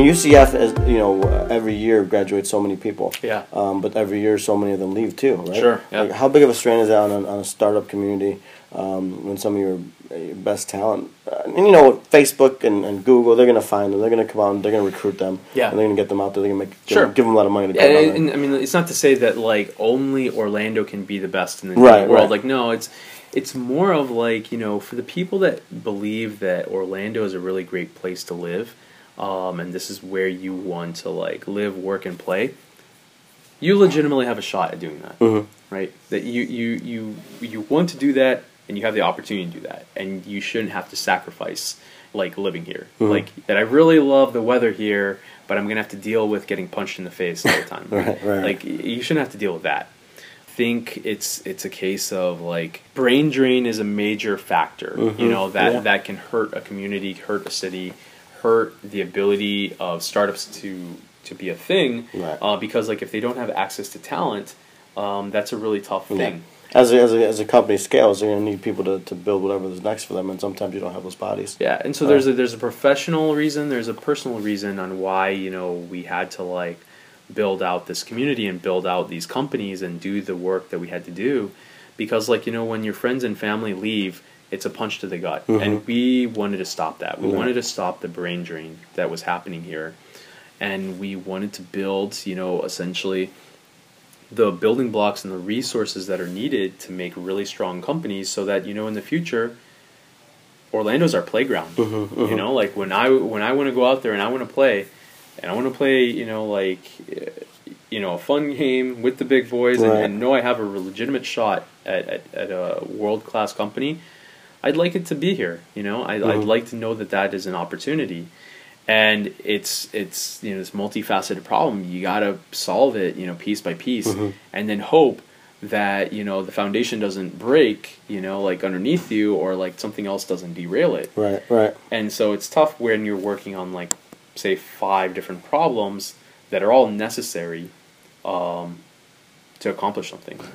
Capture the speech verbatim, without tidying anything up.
mean, U C F, is, you know, every year graduates so many people. Yeah. Um, but every year, so many of them leave too, right? Sure. Yeah. Like, how big of a strain is that on a, on a startup community um, when some of your, your best talent, uh, and you know, Facebook and, and Google, they're gonna find them, they're gonna come out, and they're gonna recruit them, yeah, and they're gonna get them out there, they're gonna make, sure. give them a lot of money to go yeah, down and, there. and, I mean, it's not to say that like only Orlando can be the best in the right, world. Right. Like, no, it's it's more of like, you know, for the people that believe that Orlando is a really great place to live. Um, and this is where you want to like live, work, and play. You legitimately have a shot at doing that, mm-hmm. right? That you, you you you want to do that, and you have the opportunity to do that, and you shouldn't have to sacrifice like living here. Mm-hmm. Like that, I really love the weather here, but I'm gonna have to deal with getting punched in the face all the time. right, right. Like you shouldn't have to deal with that. I think it's it's a case of like brain drain is a major factor. Mm-hmm. You know that yeah. that can hurt a community, hurt a city. Hurt the ability of startups to to be a thing, right. uh, because like if they don't have access to talent, um, that's a really tough thing. Yeah. As a, as a as a company scales, they're gonna need people to, to build whatever is next for them, and sometimes you don't have those bodies. Yeah, and so uh, there's a there's a professional reason, there's a personal reason on why you know we had to like build out this community and build out these companies and do the work that we had to do, because like you know when your friends and family leave. It's a punch to the gut, mm-hmm. and we wanted to stop that. We yeah. wanted to stop the brain drain that was happening here, and we wanted to build, you know, essentially the building blocks and the resources that are needed to make really strong companies, so that you know in the future, Orlando's our playground. Mm-hmm, mm-hmm. You know, like when I when I want to go out there and I want to play, and I want to play, you know, like you know, a fun game with the big boys, right. and, and know I have a legitimate shot at at, at a world class company. I'd like it to be here, you know. I, mm-hmm. I'd like to know that that is an opportunity, and it's it's you know this multifaceted problem. You gotta solve it, you know, piece by piece, mm-hmm. and then hope that you know the foundation doesn't break, you know, like underneath you, or like something else doesn't derail it. Right, right. And so it's tough when you're working on like, say, five different problems that are all necessary um, to accomplish something.